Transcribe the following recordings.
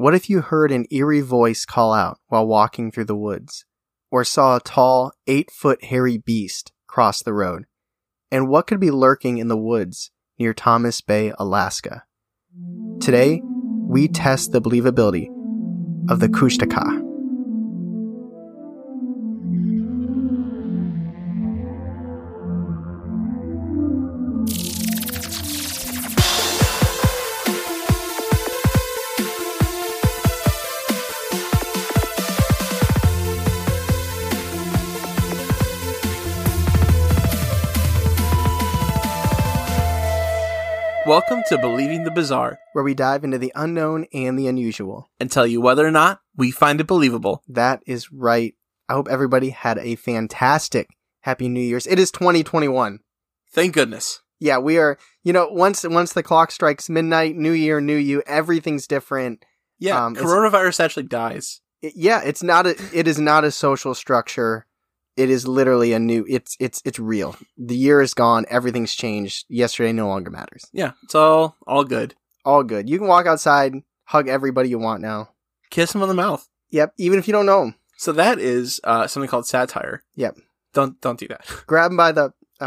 What if you heard an eerie voice call out while walking through the woods? Or saw a tall, 8-foot hairy beast cross the road? And what could be lurking in the woods near Thomas Bay, Alaska? Today, we test the believability of the Kushtaka. Welcome to Believing the Bizarre, Where we dive into the unknown and the unusual. and tell you whether or not we find it believable. That is right. I hope everybody had a fantastic Happy New Year's. It is 2021. Thank goodness. Yeah, we are, once the clock strikes midnight, new year, new you, everything's different. Yeah, coronavirus actually dies. It is not a social structure. It is literally it's real. The year is gone. Everything's changed. Yesterday no longer matters. Yeah, it's all good. All good. You can walk outside, hug everybody you want now. Kiss them on the mouth. Yep, even if you don't know them. So that is something called satire. Yep. Don't do that. Grab them by the,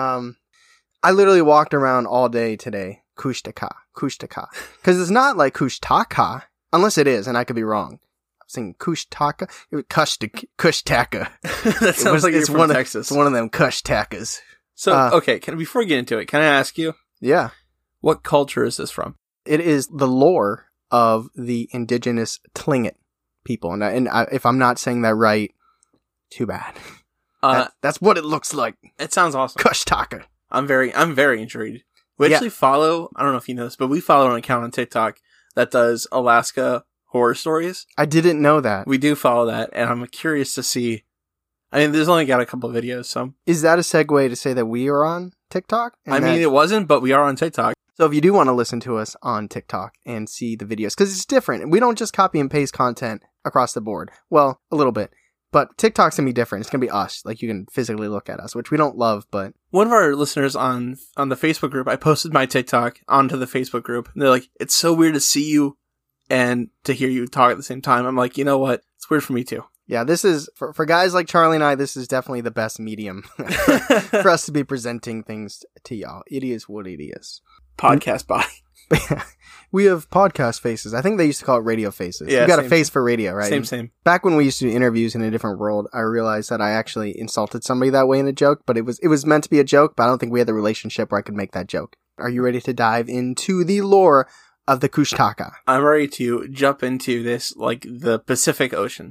I literally walked around all day today. Kushtaka. Because it's not like Kushtaka, unless it is, and I could be wrong. I'm saying Kushtaka. Kushtaka. That sounds like it's from Texas. It's one of them Kushtakas. So, okay, before we get into it, can I ask you? Yeah. What culture is this from? It is the lore of the indigenous Tlingit people. And if I'm not saying that right, too bad. That's what it looks like. It sounds awesome. Kushtaka. I'm very intrigued. We actually follow, I don't know if you know this, but we follow an account on TikTok that does Alaska horror stories. I didn't know that. We do follow that, and I'm curious to see. I mean, there's only got a couple of videos, so. Is that a segue to say that we are on TikTok? It wasn't, but we are on TikTok. So if you do want to listen to us on TikTok and see the videos, because it's different. We don't just copy and paste content across the board. Well, a little bit. But TikTok's going to be different. It's going to be us. Like, you can physically look at us, which we don't love, but... One of our listeners on the Facebook group, I posted my TikTok onto the Facebook group, and they're like, it's so weird to see you and to hear you talk at the same time. I'm like, you know what? It's weird for me too. Yeah, this is, for guys like Charlie and I, this is definitely the best medium for us to be presenting things to y'all. It is what it is. Podcast body. We have podcast faces. I think they used to call it radio faces. Yeah, you got a face for radio, right? Same. Back when we used to do interviews in a different world, I realized that I actually insulted somebody that way in a joke, but it was meant to be a joke, but I don't think we had the relationship where I could make that joke. Are you ready to dive into the lore of the Kushtaka? I'm ready to jump into this, like the Pacific Ocean.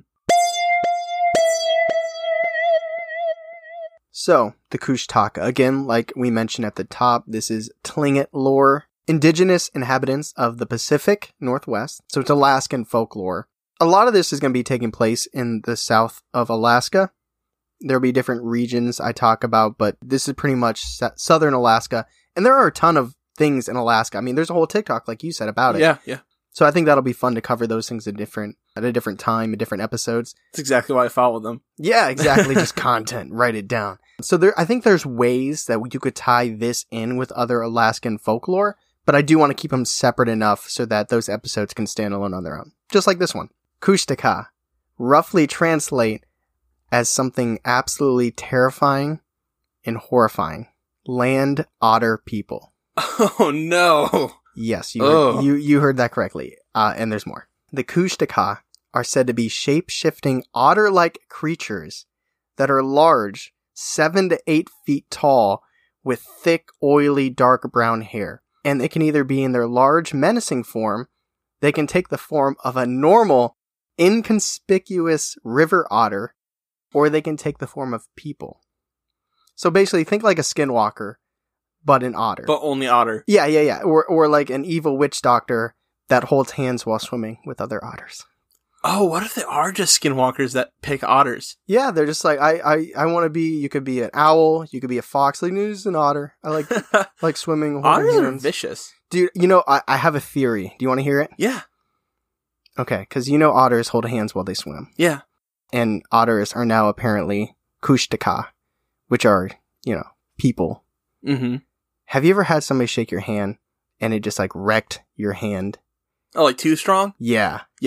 So, the Kushtaka, again, like we mentioned at the top, this is Tlingit lore, indigenous inhabitants of the Pacific Northwest, so it's Alaskan folklore. A lot of this is going to be taking place in the south of Alaska. There'll be different regions I talk about, but this is pretty much southern Alaska, and there are a ton of things in Alaska. I mean, there's a whole TikTok, like you said, about it. Yeah. So I think that'll be fun to cover those things at a different time, in different episodes. That's exactly why I follow them. Yeah, exactly. Just content. Write it down. So I think there's ways that you could tie this in with other Alaskan folklore, but I do want to keep them separate enough so that those episodes can stand alone on their own. Just like this one. Kushtaka roughly translate as something absolutely terrifying and horrifying. Land otter people. Oh no. Yes, you heard that correctly. And there's more. The Kushtaka are said to be shape-shifting otter-like creatures that are large, 7 to 8 feet tall, with thick, oily, dark brown hair. And they can either be in their large, menacing form, they can take the form of a normal, inconspicuous river otter, or they can take the form of people. So basically, think like a skinwalker, but an otter. But only otter. Yeah. Or like an evil witch doctor that holds hands while swimming with other otters. Oh, what if they are just skinwalkers that pick otters? Yeah, they're just like, I want to be, you could be an owl, you could be a fox, like, this is an otter. I like swimming. Otters are vicious. Dude, I have a theory. Do you want to hear it? Yeah. Okay, because otters hold hands while they swim. Yeah. And otters are now apparently Kushtaka, which are, people. Mm-hmm. Have you ever had somebody shake your hand and it just like wrecked your hand? Oh, like too strong? Yeah. Yeah.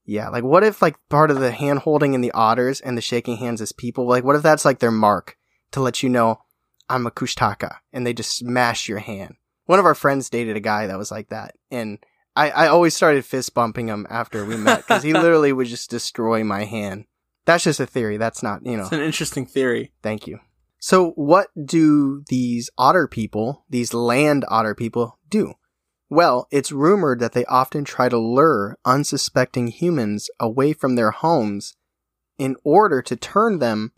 Yeah, like what if like part of the hand holding in the otters and the shaking hands is people? Like what if that's like their mark to let you know I'm a Kushtaka and they just smash your hand? One of our friends dated a guy that was like that, and I always started fist bumping him after we met because he literally would just destroy my hand. That's just a theory. That's not, It's an interesting theory. Thank you. So what do these otter people, these land otter people, do? Well, it's rumored that they often try to lure unsuspecting humans away from their homes in order to turn them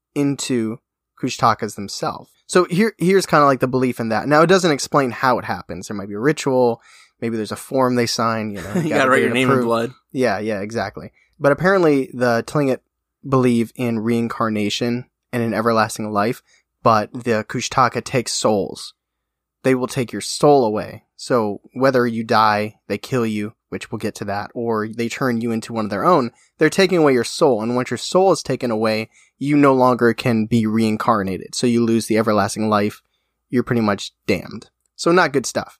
into Kushtakas themselves. So here's kind of like the belief in that. Now, it doesn't explain how it happens. There might be a ritual. Maybe there's a form they sign. You gotta write your name in blood. Yeah, exactly. But apparently the Tlingit believe in reincarnation and an everlasting life, but the Kushtaka takes souls. They will take your soul away. So whether you die, they kill you, which we'll get to that, or they turn you into one of their own, they're taking away your soul. And once your soul is taken away, you no longer can be reincarnated. So you lose the everlasting life. You're pretty much damned. So not good stuff.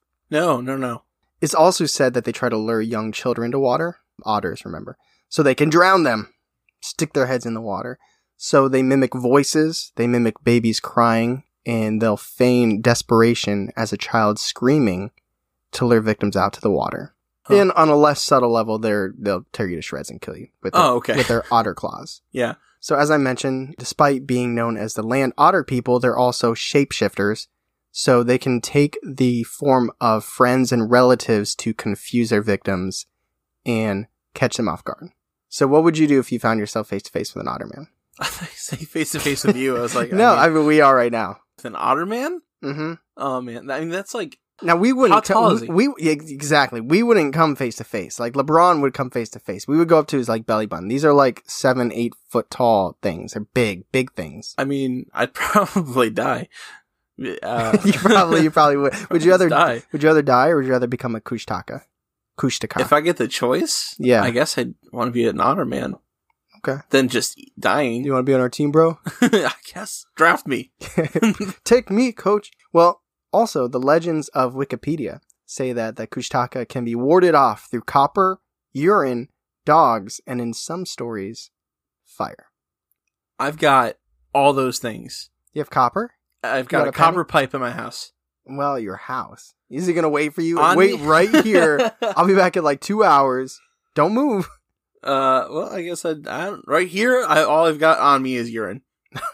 No. It's also said that they try to lure young children to water. Otters, remember. So they can drown them. Stick their heads in the water. So they mimic voices. They mimic babies crying. And they'll feign desperation as a child screaming to lure victims out to the water. Huh. And on a less subtle level, they'll tear you to shreds and kill you with their otter claws. Yeah. So as I mentioned, despite being known as the land otter people, they're also shapeshifters. So they can take the form of friends and relatives to confuse their victims and catch them off guard. So what would you do if you found yourself face to face with an otter man? I thought you say face to face with you. I was like, I mean, we are right now. With an otter man? Mm-hmm. Oh man, I mean that's like. Now we wouldn't. How tall is he? Exactly. We wouldn't come face to face. Like LeBron would come face to face. We would go up to his like belly button. These are like 7-8 foot tall things. They're big things. I mean, I'd probably die. You probably would. Would you rather die? Would you rather die or would you rather become a Kushtaka? If I get the choice, yeah, I guess I'd want to be an otter man. Okay. Than just dying. You want to be on our team, bro? I guess. Draft me. Take me, coach. Well, also, the legends of Wikipedia say that the Kushtaka can be warded off through copper, urine, dogs, and in some stories, fire. I've got all those things. You have copper? I've got a copper pipe in my house. Well, your house. Is he going to wait for you? Wait right here. I'll be back in like 2 hours. Don't move. Well, I guess right here, all I've got on me is urine.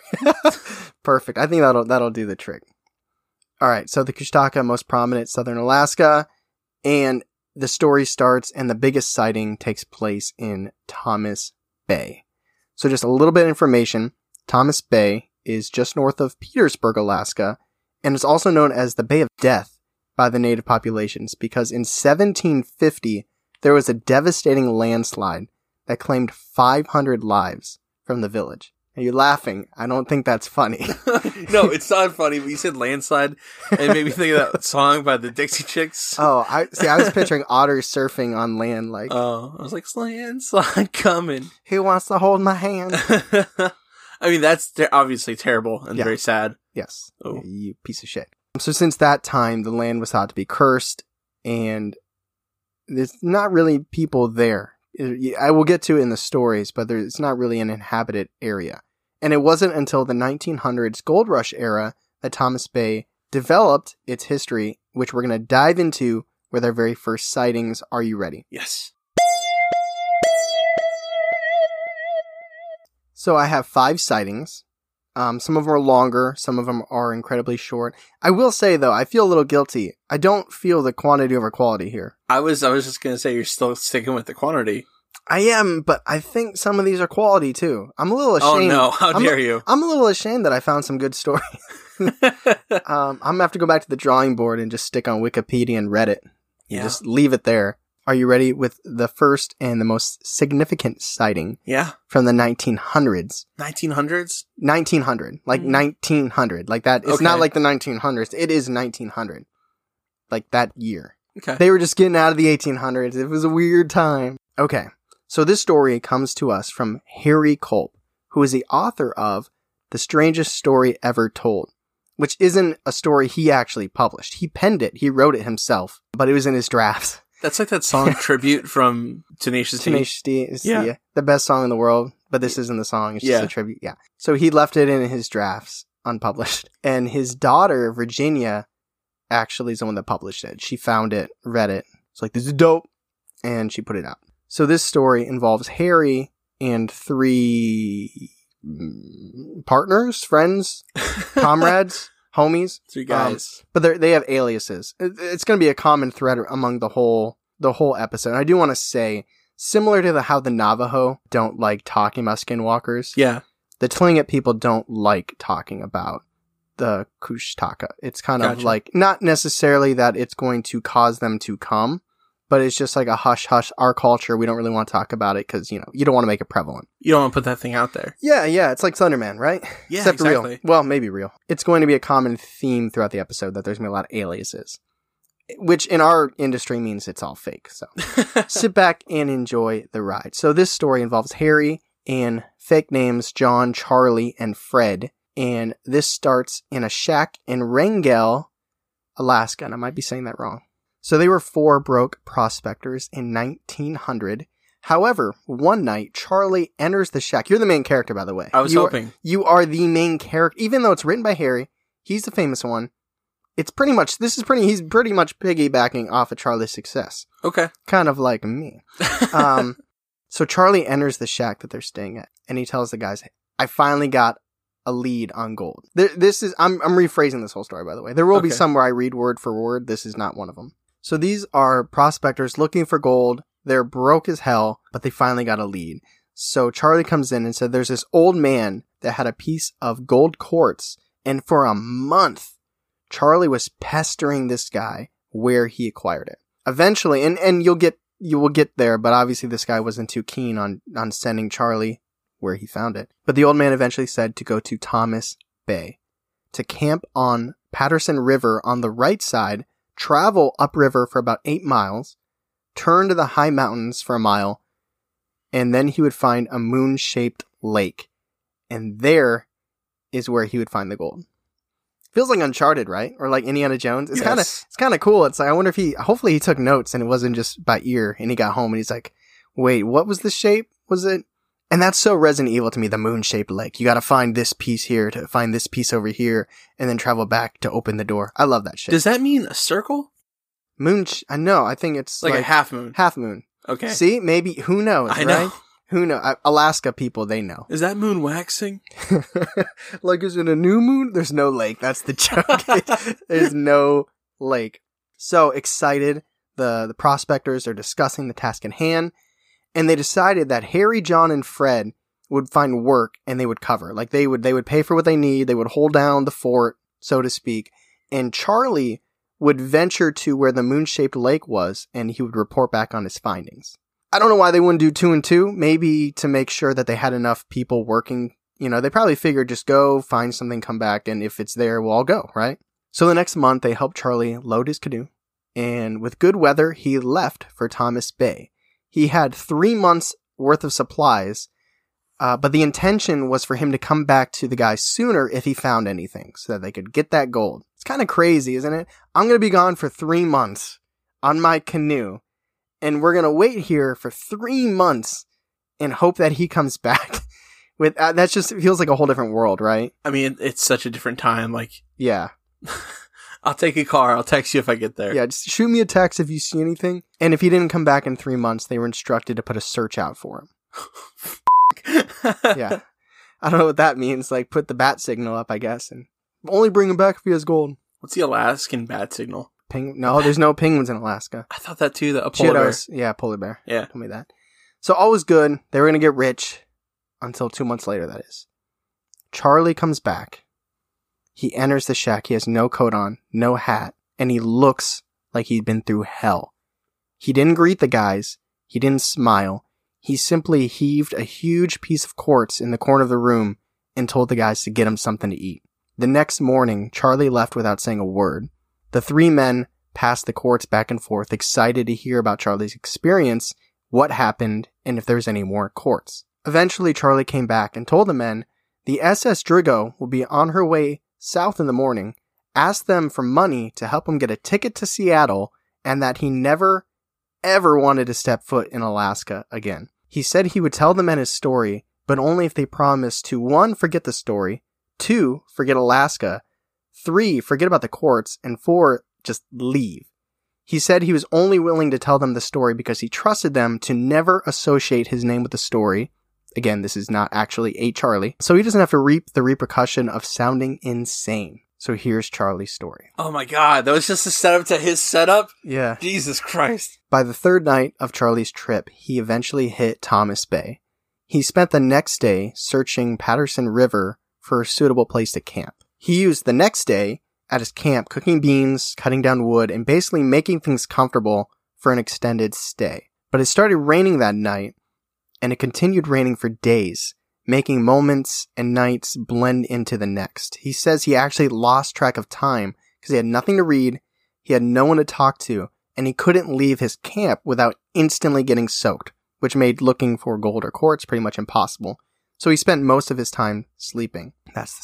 Perfect. I think that'll do the trick. All right. So the Kushtaka, most prominent southern Alaska, and the story starts, and the biggest sighting takes place in Thomas Bay. So just a little bit of information. Thomas Bay is just north of Petersburg, Alaska, and it's also known as the Bay of Death by the native populations because in 1750, there was a devastating landslide that claimed 500 lives from the village. Are you laughing? I don't think that's funny. No, it's not funny, but you said landslide, and it made me think of that song by the Dixie Chicks. Oh, I was picturing otters surfing on land like... Oh, I was like, landslide coming. Who wants to hold my hand? I mean, that's obviously terrible and very sad. Yes. Oh. You piece of shit. So since that time, the land was thought to be cursed, and there's not really people there. I will get to it in the stories, but it's not really an inhabited area. And it wasn't until the 1900s gold rush era that Thomas Bay developed its history, which we're going to dive into with our very first sightings. Are you ready? Yes. So I have 5 sightings. Some of them are longer. Some of them are incredibly short. I will say, though, I feel a little guilty. I don't feel the quantity over quality here. I was just going to say you're still sticking with the quantity. I am, but I think some of these are quality, too. I'm a little ashamed. Oh, no. How dare you? I'm a little ashamed that I found some good stories. I'm going to have to go back to the drawing board and just stick on Wikipedia and Reddit. Yeah. Just leave it there. Are you ready with the first and the most significant sighting? Yeah. From the 1900s. 1900s? 1900. Like 1900. Like that. It's not like the 1900s. It is 1900. Like that year. Okay. They were just getting out of the 1800s. It was a weird time. Okay. So this story comes to us from Harry Culp, who is the author of The Strangest Story Ever Told, which isn't a story he actually published. He penned it. He wrote it himself, but it was in his drafts. That's like that song Tribute from Tenacious D. Tenacious D is the best song in the world, but this isn't the song. It's just a tribute. Yeah. So he left it in his drafts, unpublished. And his daughter, Virginia, actually is the one that published it. She found it, read it. It's like, this is dope. And she put it out. So this story involves Harry and 3 partners, friends, comrades, homies. 3 guys. But they have aliases. It's going to be a common thread among the whole episode. And I do want to say, similar to how the Navajo don't like talking about skinwalkers. Yeah. The Tlingit people don't like talking about the Kushtaka. It's kind of like, not necessarily that it's going to cause them to come, but it's just like a hush hush. Our culture, we don't really want to talk about it because, you don't want to make it prevalent. You don't want to put that thing out there. Yeah. It's like Thunderman, right? Yeah, except exactly. real. Well, maybe real. It's going to be a common theme throughout the episode that there's going to be a lot of aliases, which in our industry means it's all fake. So sit back and enjoy the ride. So this story involves Harry and fake names John, Charlie, and Fred. And this starts in a shack in Wrangell, Alaska. And I might be saying that wrong. So they were 4 broke prospectors in 1900. However, one night, Charlie enters the shack. You're the main character, by the way. I was hoping. You are the main character. Even though it's written by Harry, he's the famous one. He's pretty much piggybacking off of Charlie's success. Okay. Kind of like me. So Charlie enters the shack that they're staying at, and he tells the guys, I finally got a lead on gold. I'm rephrasing this whole story, by the way. There will be some where I read word for word. This is not one of them. So these are prospectors looking for gold. They're broke as hell, but they finally got a lead. So Charlie comes in and said there's this old man that had a piece of gold quartz, and for a month, Charlie was pestering this guy where he acquired it. Eventually, and you will get there, but obviously this guy wasn't too keen on sending Charlie where he found it. But the old man eventually said to go to Thomas Bay, to camp on Patterson River on the right side, travel upriver for about 8 miles, turn to the high mountains for a mile, and then he would find a moon-shaped lake. And there is where he would find the gold. Feels like Uncharted, right? Or like Indiana Jones. It's kind of cool. It's like, I wonder if hopefully he took notes and it wasn't just by ear, and he got home and he's like, wait, what was the shape? Was it? And that's so Resident Evil to me, the moon-shaped lake. You got to find this piece here to find this piece over here and then travel back to open the door. I love that shit. Does that mean a circle? I know. I think it's like a half moon. Half moon. Okay. See, maybe, who knows, I know. Right? Who knows? Alaska people, they know. Is that moon waxing? Like, is it a new moon? There's no lake. That's the joke. There's no lake. So excited. The prospectors are discussing the task in hand, and they decided that Harry, John, and Fred would find work and they would cover. Like, they would pay for what they need. They would hold down the fort, so to speak. And Charlie would venture to where the moon-shaped lake was, and he would report back on his findings. I don't know why they wouldn't do 2 and 2. Maybe to make sure that they had enough people working. They probably figured just go, find something, come back, and if it's there, we'll all go, right? So the next month, they helped Charlie load his canoe, and with good weather, he left for Thomas Bay. He had 3 months worth of supplies, but the intention was for him to come back to the guys sooner if he found anything, so that they could get that gold. It's kind of crazy, isn't it? I'm going to be gone for 3 months on my canoe, and we're going to wait here for 3 months and hope that he comes back. With that just feels like a whole different world, right? I mean, it's such a different time. Like, yeah. I'll take a car. I'll text you if I get there. Yeah, just shoot me a text if you see anything. And if he didn't come back in 3 months, they were instructed to put a search out for him. Yeah. I don't know what that means. Like, put the bat signal up, I guess, and only bring him back if he has gold. What's the Alaskan bat signal? No, there's no penguins in Alaska. I thought that too. A polar bear. Yeah, polar bear. Yeah. Told me that. So all was good. They were going to get rich until 2 months later, that is. Charlie comes back. He enters the shack. He has no coat on, no hat, and he looks like he'd been through hell. He didn't greet the guys. He didn't smile. He simply heaved a huge piece of quartz in the corner of the room and told the guys to get him something to eat. The next morning, Charlie left without saying a word. The 3 men passed the quartz back and forth, excited to hear about Charlie's experience, what happened, and if there was any more quartz. Eventually, Charlie came back and told the men the SS Drigo will be on her way south in the morning, asked them for money to help him get a ticket to Seattle, and that he never, ever wanted to step foot in Alaska again. He said he would tell the men his story, but only if they promised to 1. Forget the story, 2. Forget Alaska, 3. Forget about the courts, and 4. Just leave. He said he was only willing to tell them the story because he trusted them to never associate his name with the story. Again, this is not actually a Charlie. So he doesn't have to reap the repercussion of sounding insane. So here's Charlie's story. Oh my god, that was just a setup to his setup? Yeah. Jesus Christ. By the 3rd night of Charlie's trip, he eventually hit Thomas Bay. He spent the next day searching Patterson River for a suitable place to camp. He used the next day at his camp cooking beans, cutting down wood, and basically making things comfortable for an extended stay. But it started raining that night, and it continued raining for days, making moments and nights blend into the next. He says he actually lost track of time because he had nothing to read, he had no one to talk to, and he couldn't leave his camp without instantly getting soaked, which made looking for gold or quartz pretty much impossible. So he spent most of his time sleeping. That's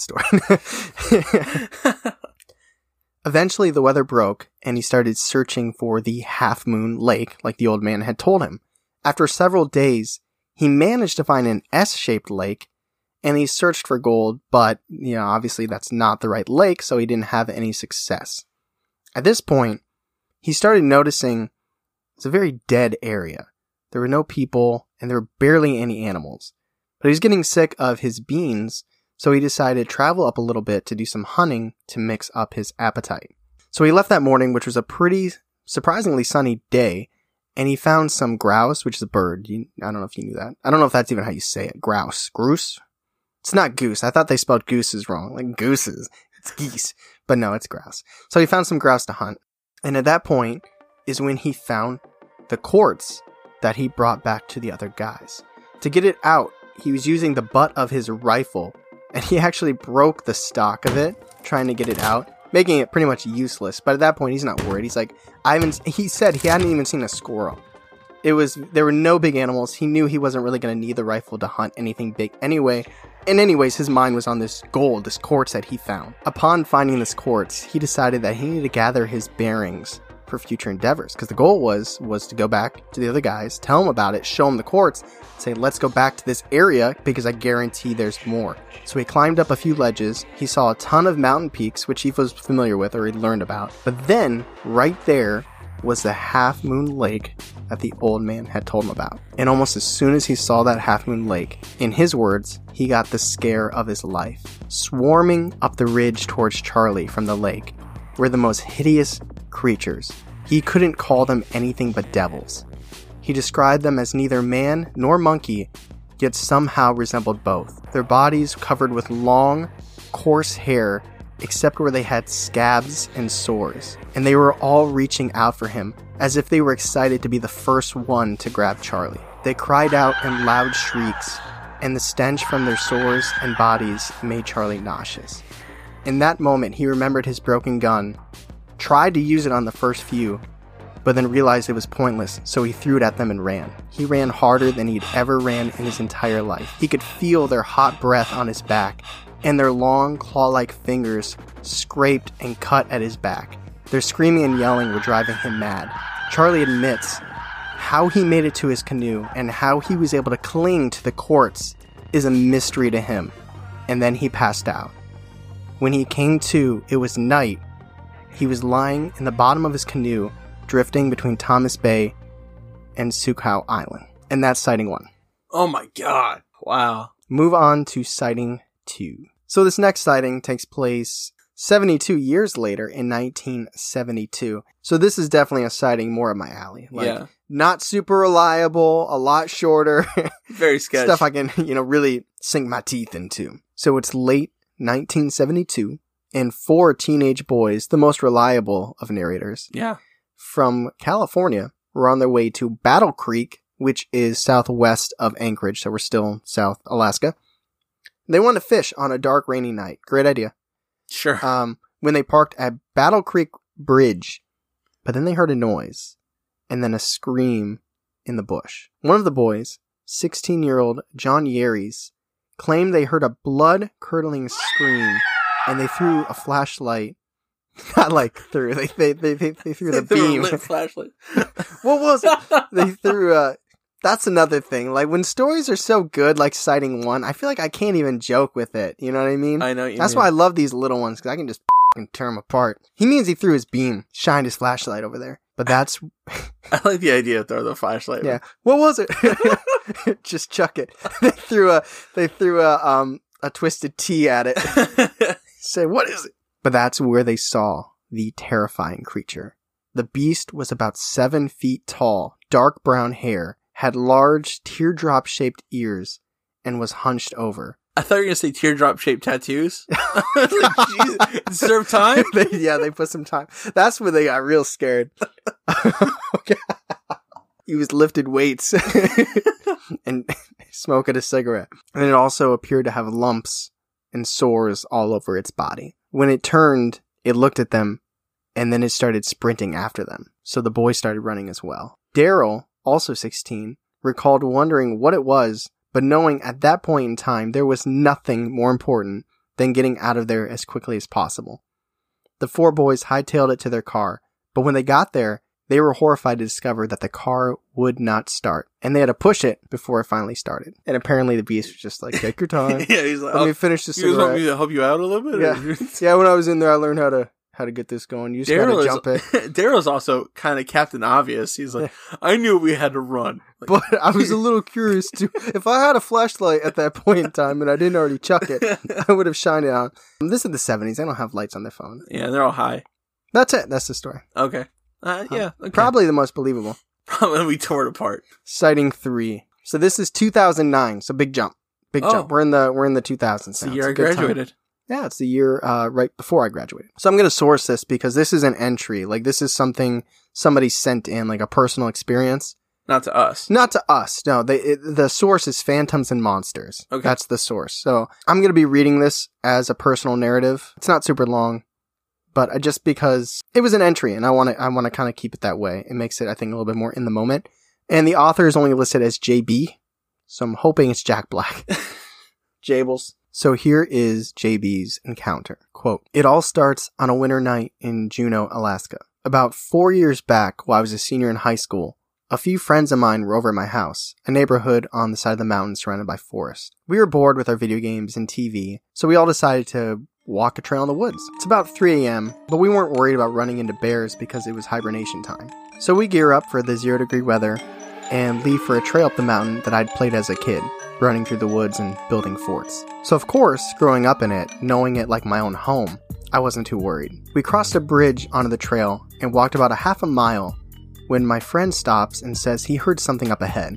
the story. Eventually, the weather broke, and he started searching for the Half Moon Lake, like the old man had told him. After several days, he managed to find an S-shaped lake, and he searched for gold, but, obviously that's not the right lake, so he didn't have any success. At this point, he started noticing it's a very dead area. There were no people, and there were barely any animals. But he was getting sick of his beans, so he decided to travel up a little bit to do some hunting to mix up his appetite. So he left that morning, which was a pretty surprisingly sunny day, and he found some grouse, which is a bird. I don't know if you knew that. I don't know if that's even how you say it. Grouse. Grouse? It's not goose. I thought they spelled gooses wrong. Like gooses. It's geese. But no, it's grouse. So he found some grouse to hunt. And at that point is when he found the quartz that he brought back to the other guys. To get it out, he was using the butt of his rifle, and he actually broke the stock of it, trying to get it out, making it pretty much useless. But at that point, he's not worried. He's like, he said he hadn't even seen a squirrel. There were no big animals. He knew he wasn't really going to need the rifle to hunt anything big anyway. And anyways, his mind was on this gold, this quartz that he found. Upon finding this quartz, he decided that he needed to gather his bearings for future endeavors, because the goal was to go back to the other guys, tell them about it, show them the quartz, say, let's go back to this area because I guarantee there's more. So he climbed up a few ledges. He saw a ton of mountain peaks, which he was familiar with or he'd learned about. But then, right there, was the Half Moon Lake that the old man had told him about. And almost as soon as he saw that Half Moon Lake, in his words, he got the scare of his life. Swarming up the ridge towards Charlie from the lake were the most hideous creatures. He couldn't call them anything but devils. He described them as neither man nor monkey, yet somehow resembled both. Their bodies covered with long, coarse hair, except where they had scabs and sores. And they were all reaching out for him, as if they were excited to be the first one to grab Charlie. They cried out in loud shrieks, and the stench from their sores and bodies made Charlie nauseous. In that moment, he remembered his broken gun, tried to use it on the first few, but then realized it was pointless, so he threw it at them and ran. He ran harder than he'd ever ran in his entire life. He could feel their hot breath on his back, and their long, claw-like fingers scraped and cut at his back. Their screaming and yelling were driving him mad. Charlie admits how he made it to his canoe and how he was able to cling to the quartz is a mystery to him, and then he passed out. When he came to, it was night. He was lying in the bottom of his canoe, drifting between Thomas Bay and Sukhothai Island. And that's sighting 1. Oh my god. Wow. Move on to sighting 2. So this next sighting takes place 72 years later in 1972. So this is definitely a sighting more up my alley. Yeah. Not super reliable, a lot shorter. Very sketchy. Stuff I can, really sink my teeth into. So it's late 1972, and 4 teenage boys, the most reliable of narrators, from California, were on their way to Battle Creek, which is southwest of Anchorage, so we're still South Alaska. They wanted to fish on a dark, rainy night. Great idea. Sure. When they parked at Battle Creek Bridge, but then they heard a noise, and then a scream in the bush. One of the boys, 16-year-old John Yeries, claimed they heard a blood-curdling scream, and they threw a flashlight Not like threw. They threw the Threw a beam. lit flashlight. What was it? They threw that's another thing. Like, when stories are so good, like citing one, I feel like I can't even joke with it. You know what I mean? I know what you That's mean. why I love these little ones, because I can just tear them apart. He means he threw his beam, shined his flashlight over there. But that's... I like the idea of throwing the flashlight. Yeah. What was it? Just chuck it. They threw a twisted T at it. Say, what is it? But that's where they saw the terrifying creature. The beast was about 7 feet tall, dark brown hair, had large teardrop-shaped ears, and was hunched over. I thought you were going to say teardrop-shaped tattoos. I was like, Jesus, serve time? They put some time. That's where they got real scared. Okay. He was lifted weights and smoking a cigarette. And it also appeared to have lumps and sores all over its body. When it turned, it looked at them, and then it started sprinting after them. So the boys started running as well. Daryl, also 16, recalled wondering what it was, but knowing at that point in time there was nothing more important than getting out of there as quickly as possible. The 4 boys hightailed it to their car, but when they got there, they were horrified to discover that the car would not start, and they had to push it before it finally started. And apparently the beast was just like, take your time. Yeah, he's like, Let me finish this you just want cigarette. me to help you out a little bit? Yeah. Yeah, when I was in there, I learned how to get this going. You just gotta jump it. Daryl's also kind of Captain Obvious. He's like, I knew we had to run. Like, But I was a little curious too. If I had a flashlight at that point in time and I didn't already chuck it, I would have shined it on. This is the 70s. They don't have lights on their phone. yeah, they're all high. That's it. That's the story. Okay. Yeah. Okay. Probably the most believable. Probably we tore it apart. Sighting 3. So this is 2009. So big jump. Big jump. We're in the 2000s It's now. the year I It's a good time. graduated. Yeah, it's the year right before I graduated. So I'm going to source this because this is an entry. Like, this is something somebody sent in, like a personal experience. Not to us. Not to us. No, the source is Phantoms and Monsters. Okay. That's the source. So I'm going to be reading this as a personal narrative. It's not super long, but just because it was an entry and I want to kind of keep it that way. It makes it, I think, a little bit more in the moment. And the author is only listed as JB. So I'm hoping it's Jack Black. Jables. So here is JB's encounter. Quote, "It all starts on a winter night in Juneau, Alaska. About 4 years back, while I was a senior in high school, a few friends of mine were over at my house, a neighborhood on the side of the mountain surrounded by forest. We were bored with our video games and TV, so we all decided to walk a trail in the woods. It's about 3 a.m., but we weren't worried about running into bears because it was hibernation time. So we gear up for the 0-degree weather and leave for a trail up the mountain that I'd played as a kid, running through the woods and building forts. So of course, growing up in it, knowing it like my own home, I wasn't too worried. We crossed a bridge onto the trail and walked about a half a mile when my friend stops and says he heard something up ahead.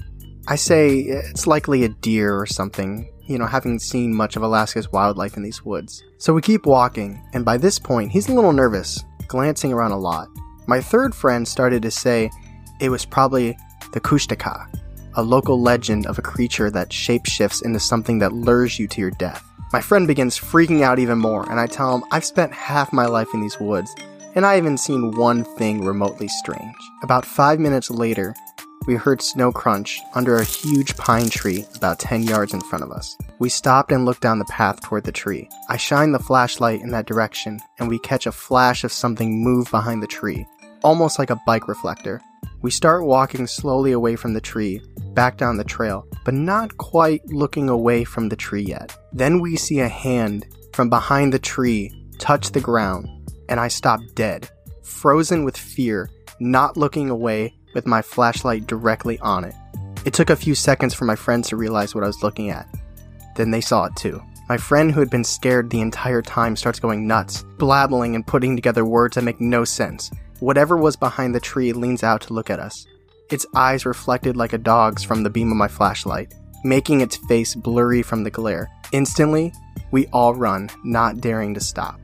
I say it's likely a deer or something, having seen much of Alaska's wildlife in these woods. So we keep walking, and by this point, he's a little nervous, glancing around a lot. My third friend started to say it was probably the Kushtaka, a local legend of a creature that shapeshifts into something that lures you to your death. My friend begins freaking out even more, and I tell him I've spent half my life in these woods, and I haven't seen one thing remotely strange. About 5 minutes later, we heard snow crunch under a huge pine tree about 10 yards in front of us. We stopped and looked down the path toward the tree. I shine the flashlight in that direction, and we catch a flash of something move behind the tree, almost like a bike reflector. We start walking slowly away from the tree, back down the trail, but not quite looking away from the tree yet. Then we see a hand from behind the tree touch the ground, and I stop dead, frozen with fear, not looking away with my flashlight directly on it. It took a few seconds for my friends to realize what I was looking at. Then they saw it too. My friend, who had been scared the entire time, starts going nuts, blabbling and putting together words that make no sense. Whatever was behind the tree leans out to look at us. Its eyes reflected like a dog's from the beam of my flashlight, making its face blurry from the glare. Instantly, we all run, not daring to stop.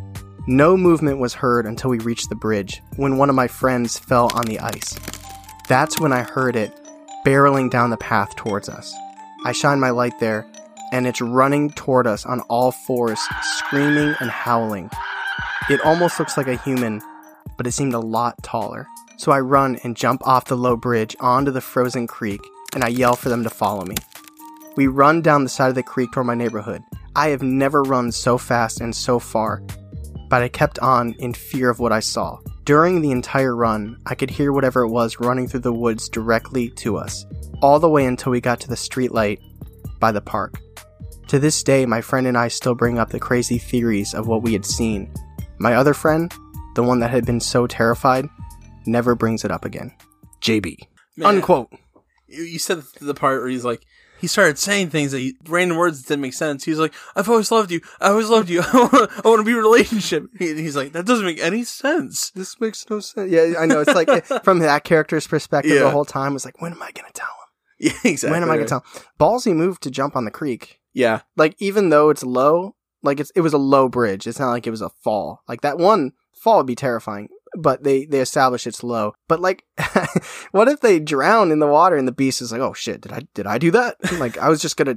No movement was heard until we reached the bridge, when one of my friends fell on the ice. That's when I heard it barreling down the path towards us. I shine my light there, and it's running toward us on all fours, screaming and howling. It almost looks like a human, but it seemed a lot taller. So I run and jump off the low bridge onto the frozen creek, and I yell for them to follow me. We run down the side of the creek toward my neighborhood. I have never run so fast and so far. but I kept on in fear of what I saw. During the entire run, I could hear whatever it was running through the woods directly to us, all the way until we got to the streetlight by the park. To this day, my friend and I still bring up the crazy theories of what we had seen. My other friend, the one that had been so terrified, never brings it up again. JB. Man, Unquote. You said the part where he's like, he started saying things random words that didn't make sense. He's like, I've always loved you. I always loved you. I want to be in a relationship. He's like, that doesn't make any sense. This makes no sense. Yeah, I know. It's like, from that character's perspective, Yeah. the whole time was like, when am I going to tell him? Yeah, exactly. When am I going to tell him? Ballsy move to jump on the creek. Yeah. Like, even though it's low, like, it was a low bridge. It's not like it was a fall. Like, that one fall would be terrifying, but they established it's low. But, like, what if they drown in the water and the beast is like, oh shit, did I do that? Like, I was gonna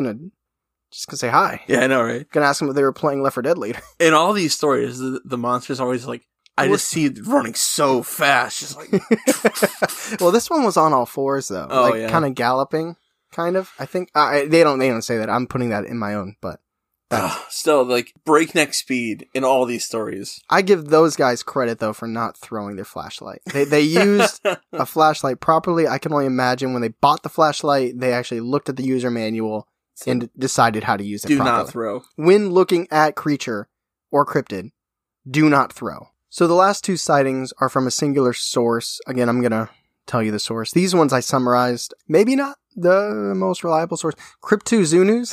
say hi. Yeah, I know, right? Gonna ask them if they were playing Left 4 Dead later. In all these stories, the monster's always like, I just see it running so fast. Just like, Well, this one was on all fours though. Oh, like, yeah. kind of galloping, kind of. I think, they don't say that. I'm putting that in my own, but. still, like, breakneck speed in all these stories. I give those guys credit, though, for not throwing their flashlight. They used a flashlight properly. I can only imagine when they bought the flashlight, they actually looked at the user manual and decided how to use it Do properly. not throw. When looking at creature or cryptid, do not throw. So the last two sightings are from a singular source. Again, I'm going to tell you the source. These ones I summarized. Maybe not the most reliable source. Cryptozoonus.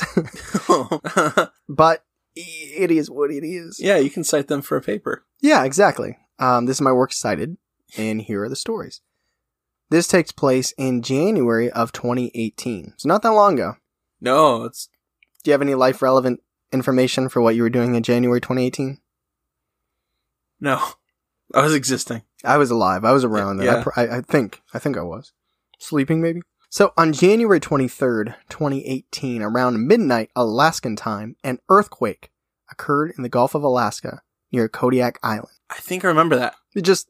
But it is what it is. Yeah, you can cite them for a paper. Yeah, exactly. This is my works cited, and here are the stories. This takes place in January of 2018. It's not that long ago. No, Do you have any life-relevant information for what you were doing in January 2018? no. I was existing. I was alive. I was around then. Yeah. I think I was. Sleeping, maybe? So, on January 23rd, 2018, around midnight Alaskan time, an earthquake occurred in the Gulf of Alaska near Kodiak Island. I think I remember that.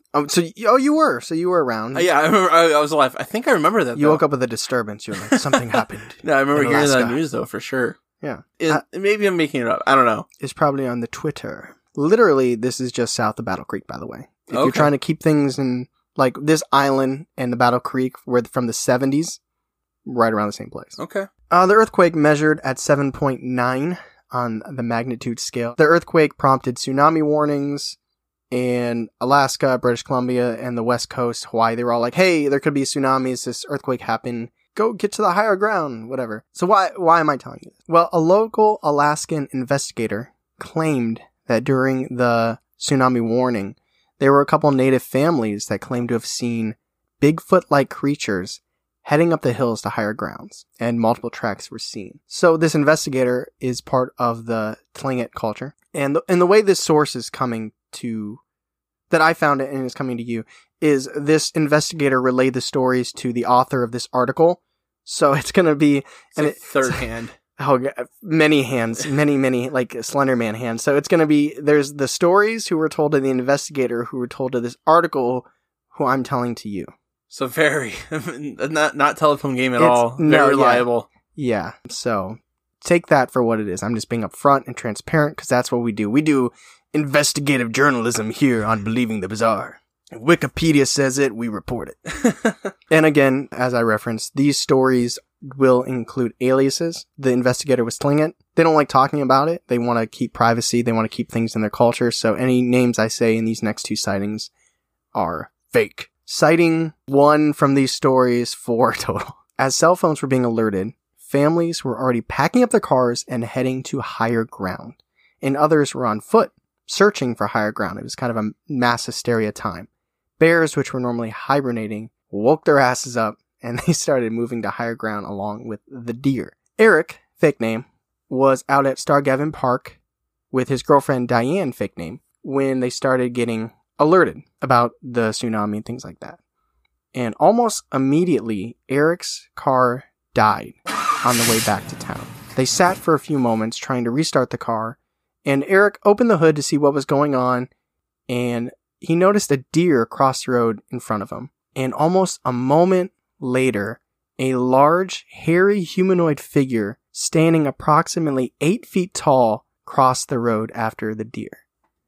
You were. So you were around. Yeah, I remember. I was alive. I think I remember that. You woke up with a disturbance. You were like, something happened. No, I remember in hearing that Alaska. on the news, though, for sure. Yeah. Maybe I'm making it up. I don't know. It's probably on the Twitter. Literally, this is just south of Battle Creek, by the way. If you're Okay. trying to keep things in, like, this island and the Battle Creek were from the 70s, right around the same place. Okay. The earthquake measured at 7.9 on the magnitude scale. The earthquake prompted tsunami warnings in Alaska, British Columbia, and the West Coast, Hawaii. They were all like, hey, there could be tsunamis. This earthquake happened. Go get to the higher ground, whatever. So why am I telling you this? Well, a local Alaskan investigator claimed that during the tsunami warning, there were a couple native families that claimed to have seen Bigfoot-like creatures heading up the hills to higher grounds, and multiple tracks were seen. So this investigator is part of the Tlingit culture, and the way this source is coming to, that I found it and is coming to you, is this investigator relayed the stories to the author of this article. So it's going to be Third hand. Oh, many hands, many, like Slender Man hands. So it's going to be, there's the stories who were told to the investigator, who were told to this article, who I'm telling to you. So very, not telephone game at all. Very no, yeah. reliable. Yeah. So take that for what it is. I'm just being upfront and transparent because that's what we do. We do investigative journalism here on Believing the Bizarre. If Wikipedia says it, we report it. And again, as I referenced, these stories will include aliases. The investigator was Tlingit. They don't like talking about it. They want to keep privacy. They want to keep things in their culture. So any names I say in these next two sightings are fake. Citing 1 from these stories, 4 total. As cell phones were being alerted, families were already packing up their cars and heading to higher ground. And others were on foot, searching for higher ground. It was kind of a mass hysteria time. Bears, which were normally hibernating, woke their asses up and they started moving to higher ground along with the deer. Eric, fake name, was out at Stargavin Park with his girlfriend Diane, fake name, when they started getting alerted about the tsunami and things like that. And almost immediately, Eric's car died on the way back to town. They sat for a few moments trying to restart the car, and Eric opened the hood to see what was going on, and he noticed a deer cross the road in front of him. And almost a moment later, a large, hairy humanoid figure standing approximately 8 feet tall crossed the road after the deer.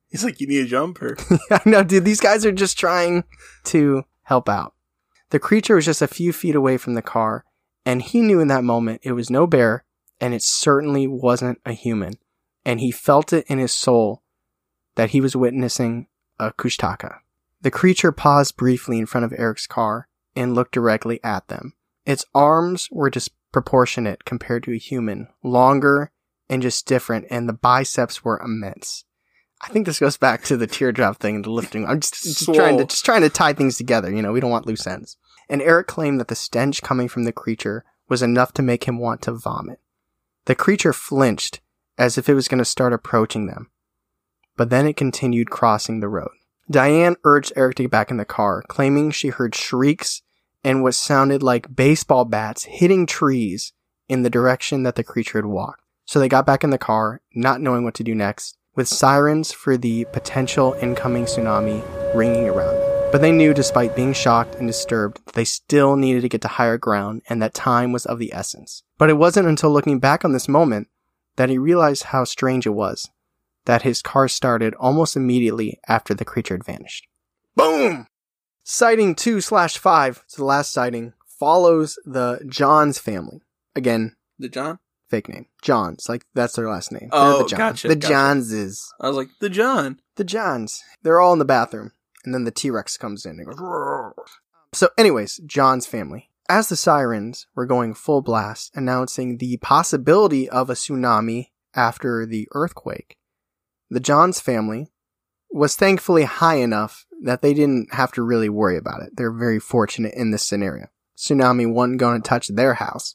He's like, you need a jump? Or... I know, dude. These guys are just trying to help out. The creature was just a few feet away from the car, and he knew in that moment it was no bear, and it certainly wasn't a human. And he felt it in his soul that he was witnessing a Kushtaka. The creature paused briefly in front of Eric's car and looked directly at them. Its arms were disproportionate compared to a human, longer and just different, and the biceps were immense. I think this goes back to the teardrop thing and the lifting. I'm just trying to tie things together. You know, we don't want loose ends. And Eric claimed that the stench coming from the creature was enough to make him want to vomit. The creature flinched as if it was going to start approaching them, but then it continued crossing the road. Diane urged Eric to get back in the car, claiming she heard shrieks and what sounded like baseball bats hitting trees in the direction that the creature had walked. So they got back in the car, not knowing what to do next, with sirens for the potential incoming tsunami ringing around them. But they knew, despite being shocked and disturbed, that they still needed to get to higher ground and that time was of the essence. But it wasn't until looking back on this moment that he realized how strange it was that his car started almost immediately after the creature had vanished. Boom! Sighting 2/5, so the last sighting, follows the Johns family. Again, The John? fake name. Johns, like that's their last name. Oh, They're the Johns. gotcha. The Johnses. I was like, the John. The Johns. They're all in the bathroom. And then the T-Rex comes in and goes, roar. So anyways, John's family. As the sirens were going full blast, announcing the possibility of a tsunami after the earthquake, the Johns family was thankfully high enough that they didn't have to really worry about it. They're very fortunate in this scenario. Tsunami wasn't going to touch their house.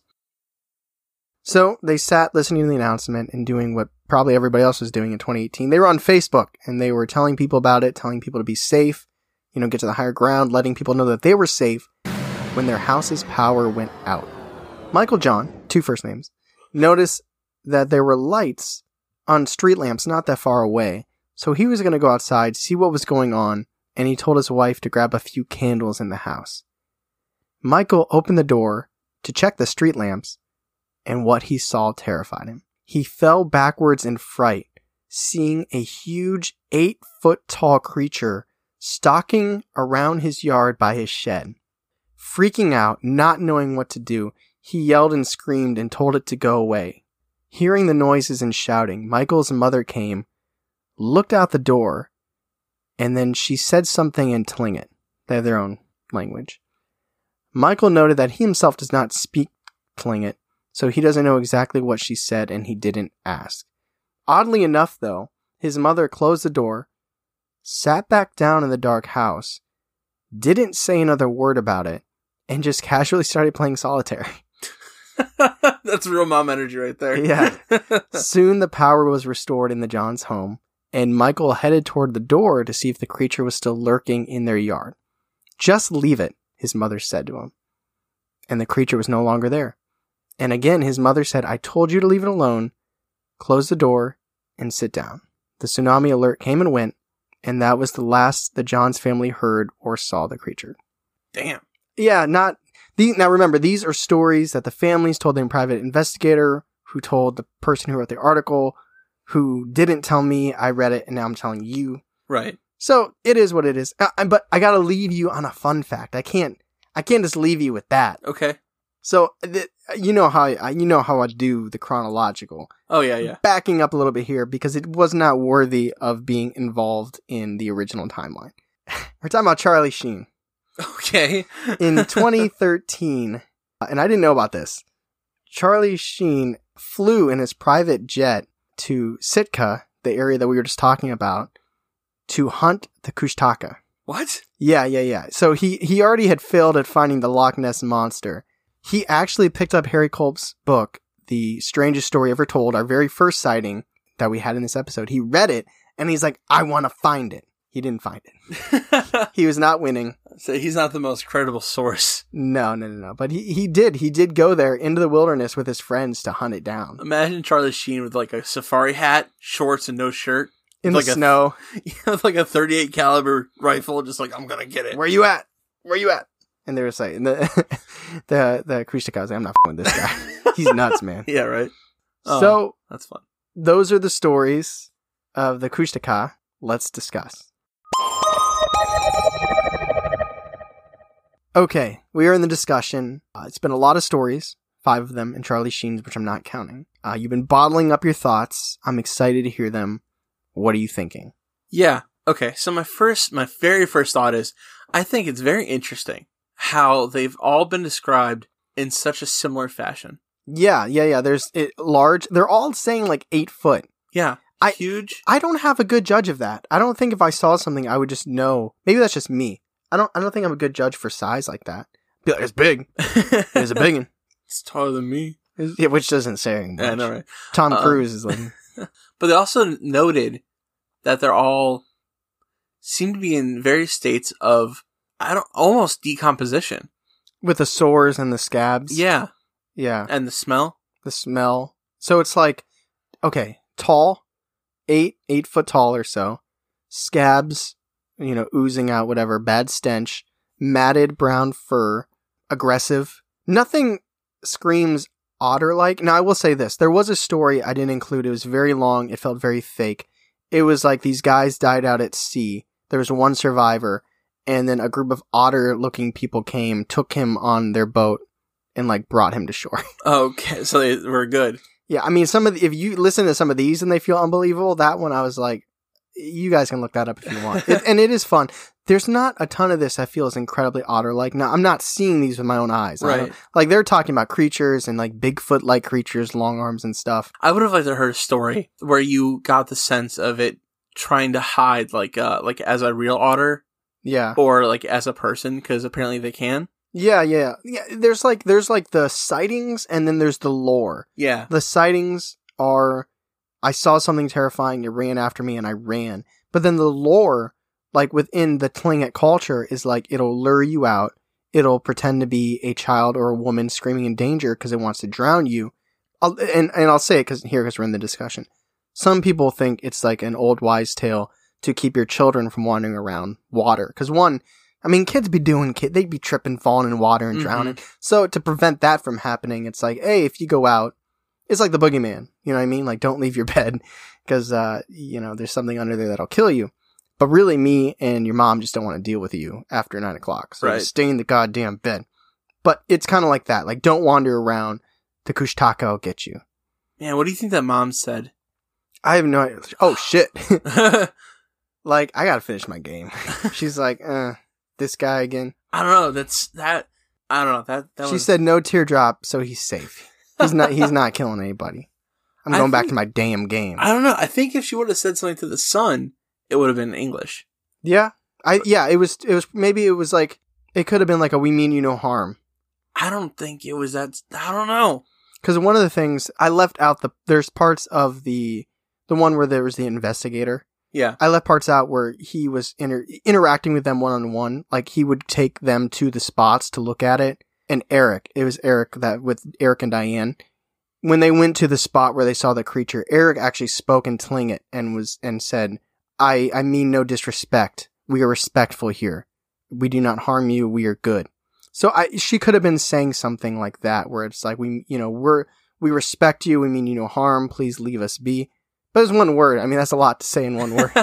So they sat listening to the announcement and doing what probably everybody else was doing in 2018. They were on Facebook and they were telling people about it, telling people to be safe, get to the higher ground, letting people know that they were safe when their house's power went out. Michael John, 2 first names, noticed that there were lights on street lamps not that far away. So he was going to go outside, see what was going on, and he told his wife to grab a few candles in the house. Michael opened the door to check the street lamps, and what he saw terrified him. He fell backwards in fright, seeing a huge 8-foot-tall creature stalking around his yard by his shed. Freaking out, not knowing what to do, he yelled and screamed and told it to go away. Hearing the noises and shouting, Michael's mother came, looked out the door, and then she said something in Tlingit. They have their own language. Michael noted that he himself does not speak Tlingit, so he doesn't know exactly what she said, and he didn't ask. Oddly enough, though, his mother closed the door, sat back down in the dark house, didn't say another word about it, and just casually started playing solitaire. That's real mom energy right there. Yeah. Soon the power was restored in the Johns' home, and Michael headed toward the door to see if the creature was still lurking in their yard. Just leave it, his mother said to him. And the creature was no longer there. And again, his mother said, I told you to leave it alone, close the door, and sit down. The tsunami alert came and went, and that was the last the Johns family heard or saw the creature. Damn. Yeah, now remember, these are stories that the families told their private investigator, who told the person who wrote the article, who didn't tell me. I read it, and now I'm telling you. Right. So it is what it is. But I gotta leave you on a fun fact. I can't just leave you with that. Okay. So you know how I do the chronological. Oh yeah. Backing up a little bit here because it was not worthy of being involved in the original timeline. We're talking about Charlie Sheen. Okay. In 2013, and I didn't know about this, Charlie Sheen flew in his private jet to Sitka, the area that we were just talking about, to hunt the Kushtaka. What? Yeah. So he already had failed at finding the Loch Ness Monster. He actually picked up Harry Culp's book, The Strangest Story Ever Told, our very first sighting that we had in this episode. He read it, and he's like, I want to find it. He didn't find it. He was not winning. So he's not the most credible source. No. But he did go there into the wilderness with his friends to hunt it down. Imagine Charlie Sheen with like a safari hat, shorts, and no shirt. In the snow. With like a 38 caliber rifle, just like, I'm gonna get it. Where you at? And they were saying, the Kushtaka was like, I'm not f***ing this guy. He's nuts, man. Yeah, right. So, that's fun. Those are the stories of the Kushtaka. Let's discuss. Okay, we are in the discussion. It's been a lot of stories, 5 of them, and Charlie Sheen's, which I'm not counting. You've been bottling up your thoughts. I'm excited to hear them. What are you thinking? Yeah. Okay. So my very first thought is, I think it's very interesting how they've all been described in such a similar fashion. Yeah. There's large. They're all saying like 8 foot. Yeah. Huge. I don't have a good judge of that. I don't think if I saw something, I would just know. Maybe that's just me. I don't think I'm a good judge for size like that. Be like, it's big. It's a big one. It's taller than me. Yeah, which doesn't say much. Yeah, I know, right? Tom Cruise is like. But they also noted that they're all seem to be in various states of almost decomposition with the sores and the scabs. Yeah, and the smell. So it's like, okay, tall, 8 foot tall or so, scabs, oozing out, whatever, bad stench, matted brown fur, aggressive. Nothing screams otter-like. Now, I will say this. There was a story I didn't include. It was very long. It felt very fake. It was like these guys died out at sea. There was one survivor, and then a group of otter-looking people came, took him on their boat, and like brought him to shore. Okay, so they were good. Yeah, I mean, if you listen to some of these and they feel unbelievable, that one I was like, you guys can look that up if you want. And it is fun. There's not a ton of this I feel is incredibly otter-like. Now, I'm not seeing these with my own eyes. Right. Like, they're talking about creatures and, like, Bigfoot-like creatures, long arms and stuff. I would have liked to heard a story where you got the sense of it trying to hide, like as a real otter. Yeah. Or, like, as a person, because apparently they can. Yeah. There's like the sightings, and then there's the lore. Yeah. The sightings are, I saw something terrifying, it ran after me, and I ran. But then the lore, like within the Tlingit culture, is like it'll lure you out. It'll pretend to be a child or a woman screaming in danger because it wants to drown you. I'll say it because we're in the discussion. Some people think it's like an old wise tale to keep your children from wandering around water. Because kids they'd be tripping, falling in water and drowning. So to prevent that from happening, it's like, hey, if you go out, it's like the boogeyman. You know what I mean? Like, don't leave your bed because, there's something under there that'll kill you. But really, me and your mom just don't want to deal with you after 9 o'clock. So just stay in the goddamn bed. But it's kind of like that. Like, don't wander around. The Kushtaka will get you. Man, what do you think that mom said? I have no idea. Oh, shit. Like, I gotta finish my game. She's like, this guy again. I don't know. I don't know. She said no teardrop, so he's safe. He's not killing anybody. I'm going back to my damn game. I don't know. I think if she would have said something to the son, it would have been English. Yeah. It was maybe it was like, it could have been like a we mean you no harm. I don't think it was that. I don't know. Because one of the things I left out, there's parts of the one where there was the investigator. Yeah. I left parts out where he was interacting with them one-on-one. Like, he would take them to the spots to look at it. And it was Eric with Eric and Diane. When they went to the spot where they saw the creature, Eric actually spoke in Tlingit and said, I mean no disrespect. We are respectful here. We do not harm you. We are good. So she could have been saying something like that, where it's like, we respect you. We mean you no harm. Please leave us be. But it's one word. I mean, that's a lot to say in one word.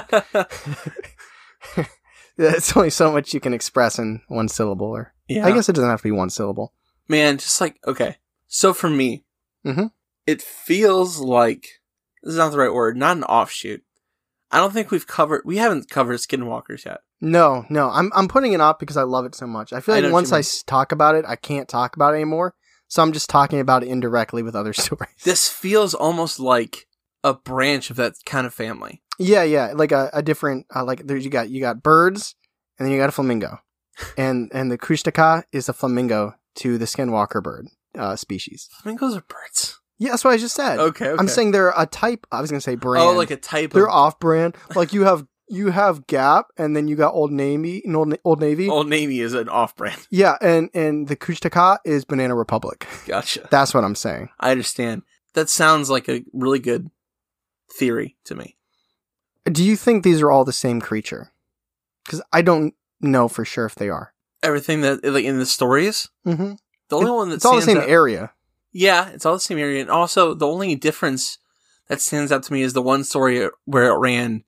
It's only so much you can express in one syllable. Or I guess it doesn't have to be one syllable. Man, just like, okay. So for me, it feels like, this is not the right word, not an offshoot. I don't think we haven't covered Skinwalkers yet. No. I'm putting it off because I love it so much. I feel like once I talk about it, I can't talk about it anymore. So I'm just talking about it indirectly with other stories. This feels almost like a branch of that kind of family. Yeah, like a different, like there you got birds, and then you got a flamingo, and the Kushtaka is a flamingo to the Skinwalker bird species. Flamingos are birds. Yeah, that's what I just said. Okay. I'm saying they're a type. I was gonna say brand. Oh, like a type. They're off-brand. Like you have Gap, and then you got Old Navy. Old Navy. Old Navy is an off-brand. Yeah, and the Kushtaka is Banana Republic. Gotcha. That's what I'm saying. I understand. That sounds like a really good theory to me. Do you think these are all the same creature? Because I don't know for sure if they are. Everything that, like, in the stories? Mm-hmm. The only one that it's all the same out, area. Yeah, it's all the same area. And also, the only difference that stands out to me is the one story where it ran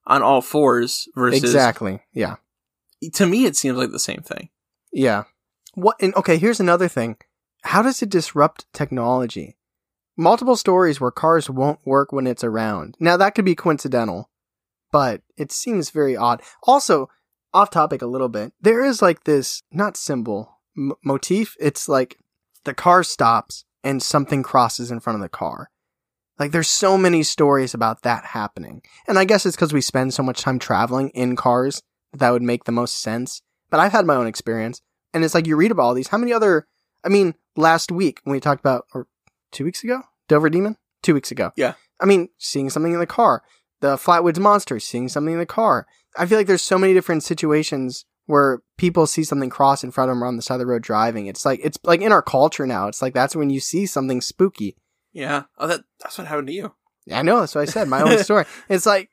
on all fours versus... Exactly. Yeah. To me, it seems like the same thing. Yeah. What? And okay, here's another thing. How does it disrupt technology? Multiple stories where cars won't work when it's around. Now, that could be coincidental, but it seems very odd. Also, off topic a little bit, there is like this, not symbol, motif. It's like the car stops and something crosses in front of the car. Like, there's so many stories about that happening. And I guess it's because we spend so much time traveling in cars that would make the most sense. But I've had my own experience. And it's like, you read about all these. How many other, I mean, last week when we talked about, or 2 weeks ago? Dover Demon? 2 weeks ago. Yeah. I mean, seeing something in the car. The Flatwoods Monster, seeing something in the car. I feel like there's so many different situations where people see something cross in front of them on the side of the road driving. It's like in our culture now. It's like, that's when you see something spooky. Yeah. Oh, that's what happened to you. I know. That's what I said. My own story. It's like,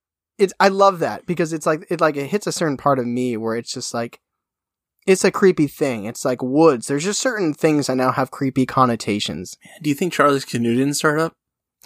I love that because it's like, it hits a certain part of me where it's just like, it's a creepy thing. It's like woods. There's just certain things that now have creepy connotations. Do you think Charlie's Canoe didn't start up?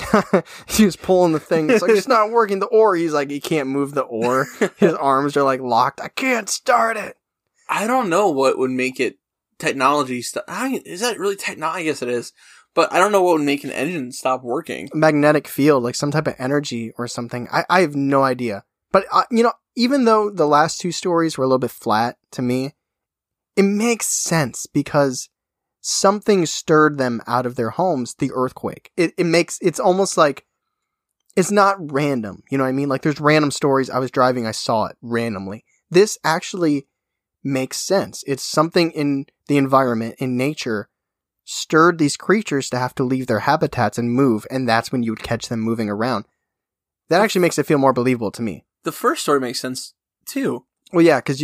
He was pulling the thing. It's like, it's not working. The oar. He's like, he can't move the oar. His arms are like locked. I can't start it. I don't know what would make it technology. Is that really technology? I guess it is. But I don't know what would make an engine stop working. Magnetic field, like some type of energy or something. I have no idea. But, even though the last two stories were a little bit flat to me, it makes sense because something stirred them out of their homes, the earthquake. It's almost like, it's not random. You know what I mean? Like, there's random stories. I was driving, I saw it randomly. This actually makes sense. It's something in the environment, in nature, stirred these creatures to have to leave their habitats and move, and that's when you would catch them moving around. That actually makes it feel more believable to me. The first story makes sense, too. Well, yeah, because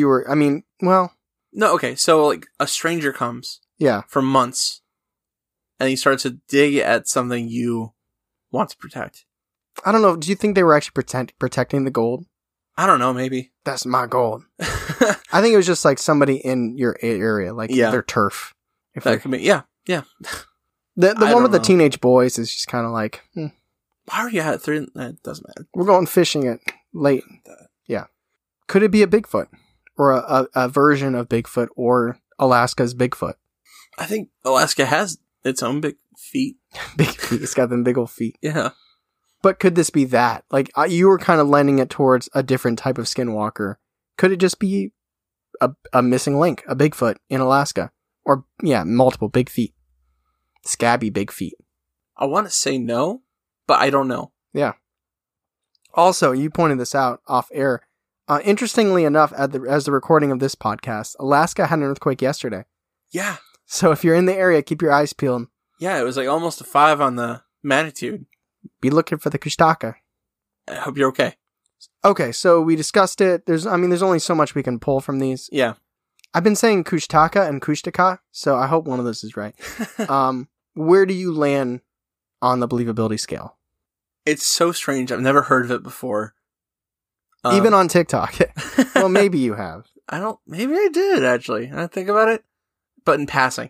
No, okay, so, like, a stranger comes. Yeah. For months. And he starts to dig at something you want to protect. I don't know. Do you think they were actually protecting the gold? I don't know, maybe. That's my gold. I think it was just like somebody in your area, like their turf. That could be, yeah. The one with the teenage boys is just kind of like, Why are you at 3? That doesn't matter. We're going fishing at late. Yeah. Could it be a Bigfoot? Or a version of Bigfoot, or Alaska's Bigfoot? I think Alaska has its own big feet. Big feet. It's got them big old feet. Yeah. But could this be that? Like, you were kind of lending it towards a different type of skinwalker. Could it just be a missing link, a Bigfoot in Alaska? Or, yeah, multiple big feet. Scabby big feet. I want to say no, but I don't know. Yeah. Also, you pointed this out off air. Interestingly enough, as the recording of this podcast, Alaska had an earthquake yesterday. Yeah. So if you're in the area, keep your eyes peeled. Yeah, it was like almost a 5 on the magnitude. Be looking for the Kushtaka. I hope you're okay. Okay, so we discussed it. There's only so much we can pull from these. Yeah. I've been saying Kushtaka and Kushtaka, so I hope one of those is right. Where do you land on the believability scale? It's so strange. I've never heard of it before. Even on TikTok. Well, maybe you have. Maybe I did, actually. I think about it. But in passing.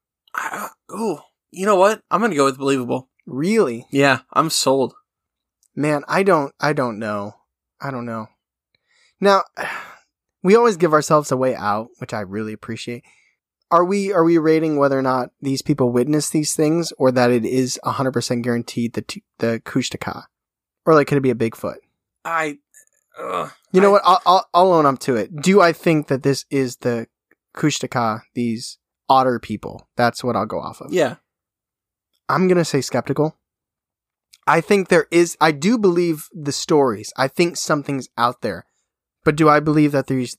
You know what? I'm going to go with believable. Really? Yeah, I'm sold. Man, I don't know. I don't know. Now, we always give ourselves a way out, which I really appreciate. Are we rating whether or not these people witness these things, or that it is 100% guaranteed the Kushtaka? Or like, could it be a Bigfoot? You know what? I'll own up to it. Do I think that this is the Kushtaka, these otter people? That's what I'll go off of. Yeah. I'm going to say skeptical. I think I do believe the stories. I think something's out there. But do I believe that these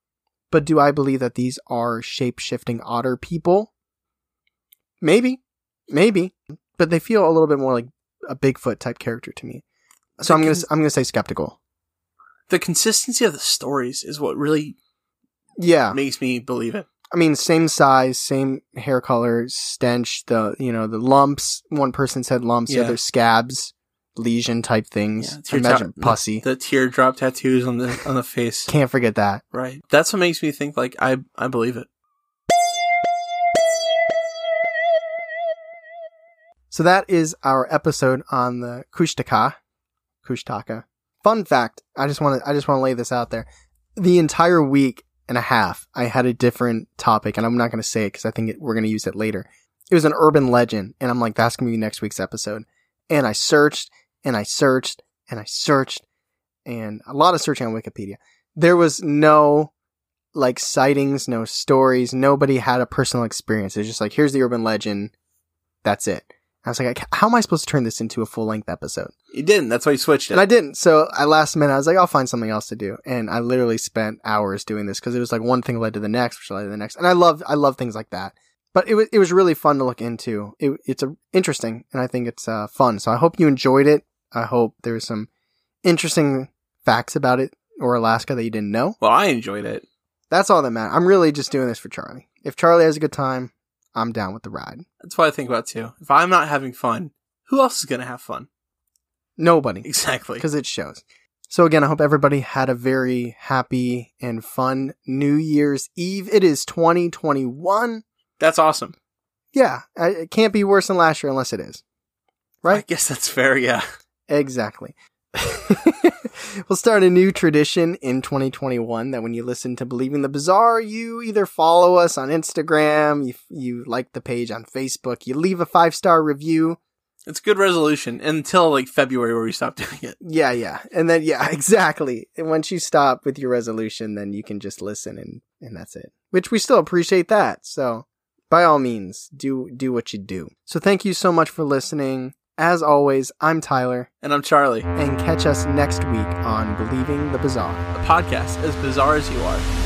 are shape-shifting otter people? Maybe. But they feel a little bit more like a Bigfoot type character to me. So I'm going to say skeptical. The consistency of the stories is what really makes me believe it. I mean, same size, same hair color, stench, the lumps. One person said lumps, the other scabs, lesion type things. Yeah, imagine pussy. The teardrop tattoos on the face. Can't forget that. Right. That's what makes me think like I believe it. So that is our episode on the Kushtaka. Fun fact, I just want to lay this out there. The entire week and a half, I had a different topic, and I'm not going to say it because I think we're going to use it later. It was an urban legend, and I'm like, that's going to be next week's episode. And I searched, and I searched, and I searched, and a lot of searching on Wikipedia. There was no, like, sightings, no stories. Nobody had a personal experience. It was just like, here's the urban legend. That's it. I was like, how am I supposed to turn this into a full-length episode? You didn't. That's why you switched it. And I didn't. So at last minute, I was like, I'll find something else to do. And I literally spent hours doing this because it was like one thing led to the next, which led to the next. And I love things like that. But it was really fun to look into. It's interesting, and I think it's fun. So I hope you enjoyed it. I hope there was some interesting facts about it or Alaska that you didn't know. Well, I enjoyed it. That's all that matters. I'm really just doing this for Charlie. If Charlie has a good time, I'm down with the ride. That's what I think about too. If I'm not having fun, who else is going to have fun? Nobody. Exactly. Because it shows. So again, I hope everybody had a very happy and fun New Year's Eve. It is 2021. That's awesome. Yeah. It can't be worse than last year unless it is. Right? I guess that's fair, yeah. Exactly. We'll start a new tradition in 2021 that when you listen to Believing the Bizarre, you either follow us on Instagram, you like the page on Facebook, you leave a 5-star review. It's a good resolution until like February where we stop doing it. Yeah. And then, yeah, exactly. And once you stop with your resolution, then you can just listen and that's it. Which we still appreciate that. So by all means, do what you do. So thank you so much for listening. As always, I'm Tyler. And I'm Charlie. And catch us next week on Believing the Bizarre. A podcast as bizarre as you are.